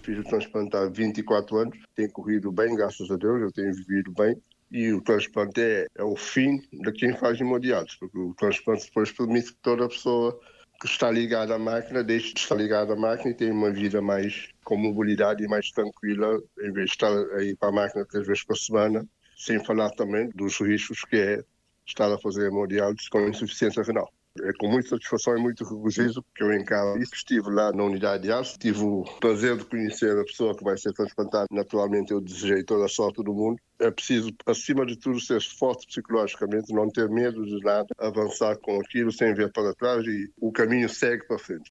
Fiz o transplante há 24 anos, tem corrido bem, graças a Deus, eu tenho vivido bem. E o transplante é o fim de quem faz hemodiálise, porque o transplante depois permite que toda pessoa que está ligada à máquina deixe de estar ligada à máquina e tenha uma vida mais com mobilidade e mais tranquila, em vez de estar a ir para a máquina 3 vezes por semana, sem falar também dos riscos que é estar a fazer hemodiálise com insuficiência renal. É com muita satisfação e muito regozijo que eu encaro isso. Estive lá na unidade de diálise, tive o prazer de conhecer a pessoa que vai ser transplantada. Naturalmente, eu desejei toda a sorte do mundo. É preciso, acima de tudo, ser forte psicologicamente, não ter medo de nada, avançar com aquilo sem ver para trás e o caminho segue para frente.